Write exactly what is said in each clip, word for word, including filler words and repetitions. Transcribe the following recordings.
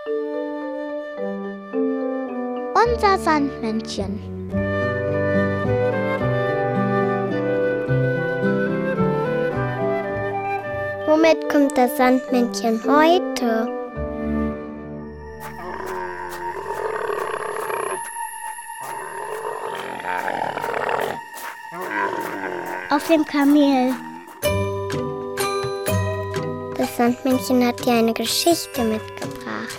Unser Sandmännchen. Womit kommt das Sandmännchen heute? Auf dem Kamel. Das Sandmännchen hat dir eine Geschichte mitgebracht.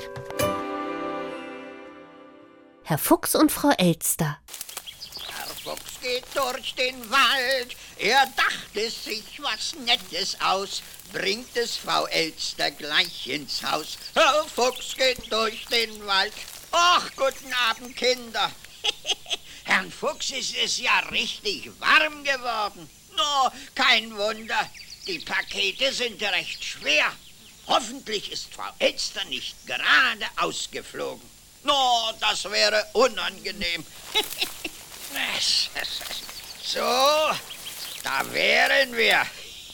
Herr Fuchs und Frau Elster. Herr Fuchs geht durch den Wald, er dachte sich was Nettes aus, bringt es Frau Elster gleich ins Haus. Herr Fuchs geht durch den Wald. Ach, guten Abend, Kinder. Herrn Fuchs ist es ja richtig warm geworden. No, kein Wunder, die Pakete sind recht schwer. Hoffentlich ist Frau Elster nicht gerade ausgeflogen. No, das wäre unangenehm. So, da wären wir.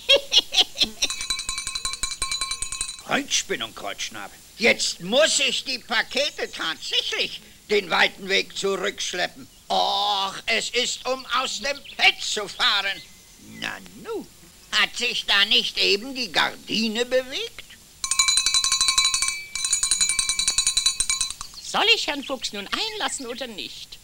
Kreuzspinn und Kreuzschnabel. Jetzt muss ich die Pakete tatsächlich den weiten Weg zurückschleppen. Och, es ist, um aus dem Bett zu fahren. Na nu, hat sich da nicht eben die Gardine bewegt? Soll ich Herrn Fuchs nun einlassen oder nicht?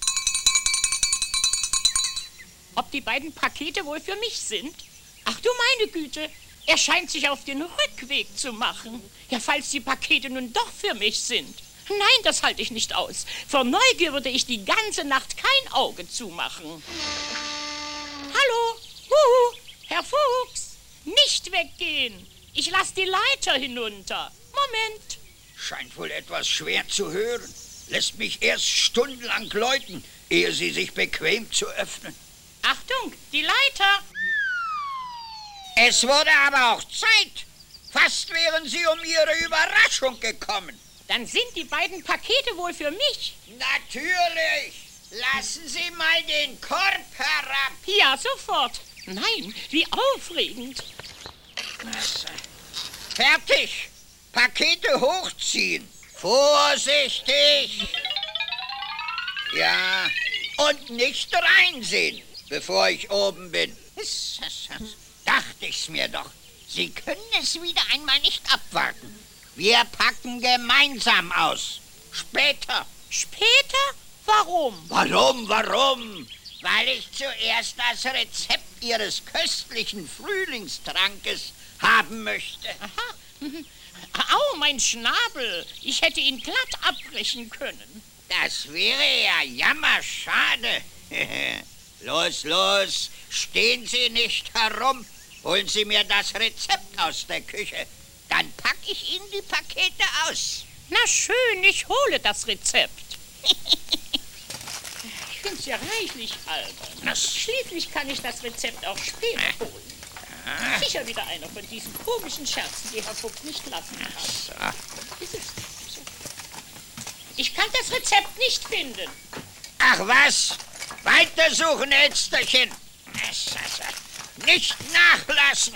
Ob die beiden Pakete wohl für mich sind? Ach du meine Güte, er scheint sich auf den Rückweg zu machen. Ja, falls die Pakete nun doch für mich sind. Nein, das halte ich nicht aus. Vor Neugier würde ich die ganze Nacht kein Auge zumachen. Hallo, huhu, Herr Fuchs, nicht weggehen. Ich lasse die Leiter hinunter. Moment. Scheint wohl etwas schwer zu hören. Lässt mich erst stundenlang läuten, ehe sie sich bequem zu öffnen. Achtung, die Leiter. Es wurde aber auch Zeit. Fast wären Sie um Ihre Überraschung gekommen. Dann sind die beiden Pakete wohl für mich. Natürlich. Lassen Sie mal den Korb herab. Ja, sofort. Nein, wie aufregend. Fertig. Pakete hochziehen. Vorsichtig. Ja, und nicht reinsehen, bevor ich oben bin. Dachte ich's mir doch. Sie können es wieder einmal nicht abwarten. Wir packen gemeinsam aus. Später. Später? Warum? Warum, warum? Weil ich zuerst das Rezept Ihres köstlichen Frühlingstrankes haben möchte. Aha. Au, mein Schnabel. Ich hätte ihn glatt abbrechen können. Das wäre ja jammerschade. Los, los, stehen Sie nicht herum. Holen Sie mir das Rezept aus der Küche. Dann packe ich Ihnen die Pakete aus. Na schön, ich hole das Rezept. Ich finde es ja reichlich albern. Schließlich kann ich das Rezept auch später holen. Sicher wieder einer von diesen komischen Scherzen, die Herr Fuchs nicht lassen kann. Ich kann das Rezept nicht finden. Ach was? Weitersuchen, Elsterchen. Nicht nachlassen.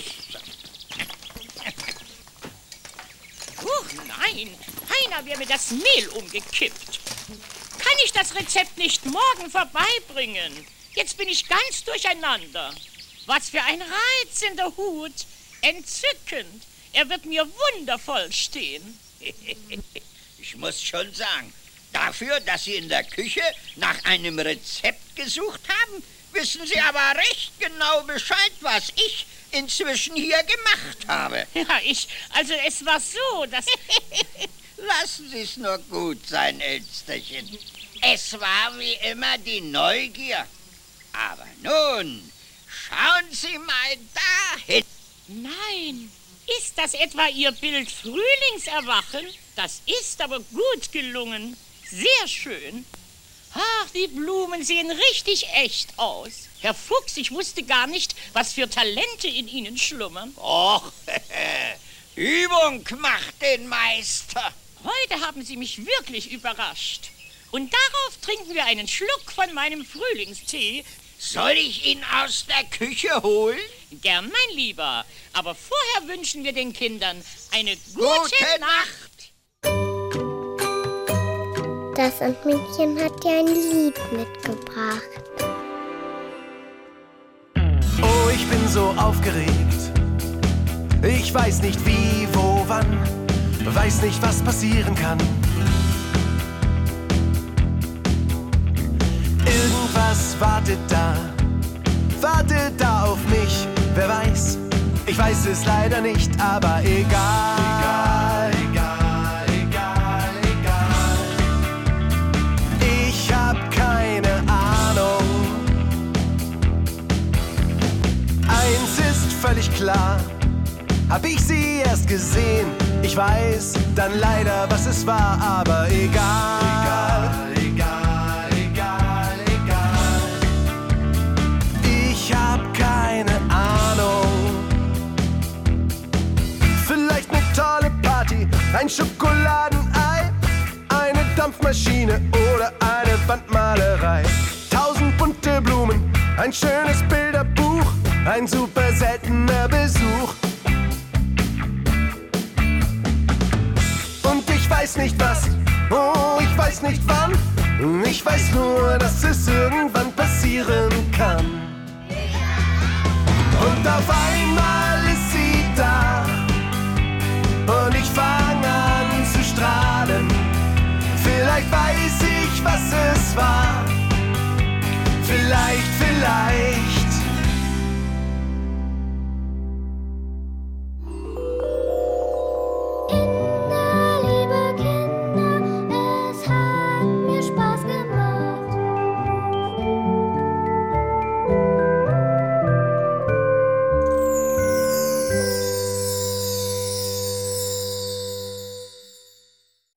Huch, nein, einer wäre mir das Mehl umgekippt. Kann ich das Rezept nicht morgen vorbeibringen? Jetzt bin ich ganz durcheinander. Was für ein reizender Hut. Entzückend. Er wird mir wundervoll stehen. Ich muss schon sagen, dafür, dass Sie in der Küche nach einem Rezept gesucht haben, wissen Sie aber recht genau Bescheid, was ich inzwischen hier gemacht habe. Ja, ich, also es war so, dass... Lassen Sie es nur gut sein, Elsterchen. Es war wie immer die Neugier. Aber nun, schauen Sie mal dahin. Nein, ist das etwa Ihr Bild Frühlingserwachen? Das ist aber gut gelungen. Sehr schön. Ach, die Blumen sehen richtig echt aus. Herr Fuchs, ich wusste gar nicht, was für Talente in Ihnen schlummern. Och, Übung macht den Meister. Heute haben Sie mich wirklich überrascht. Und darauf trinken wir einen Schluck von meinem Frühlingstee. Soll ich ihn aus der Küche holen? Gern, mein Lieber. Aber vorher wünschen wir den Kindern eine gute, Gute Nacht. Nacht. Das Sandmännchen hat dir ein Lied mitgebracht. Oh, ich bin so aufgeregt. Ich weiß nicht wie, wo, wann. Weiß nicht, was passieren kann. Irgendwas wartet da. Wartet da auf mich. Wer weiß, ich weiß es leider nicht, aber egal. Egal, egal, egal, egal. Ich hab keine Ahnung. Eins ist völlig klar. Hab ich sie erst gesehen? Ich weiß dann leider, was es war, aber egal. Egal, egal, egal, egal. Ich hab keine Ahnung. Vielleicht eine tolle Party, ein Schokoladenei, eine Dampfmaschine oder eine Wandmalerei. Tausend bunte Blumen, ein schönes Bilderbuch, ein super seltener Besuch. Ich weiß nicht was, oh, ich weiß nicht wann. Ich weiß nur, dass es irgendwann passieren kann. Und auf einmal ist sie da und ich fang an zu strahlen. Vielleicht weiß ich, was es war. Vielleicht, vielleicht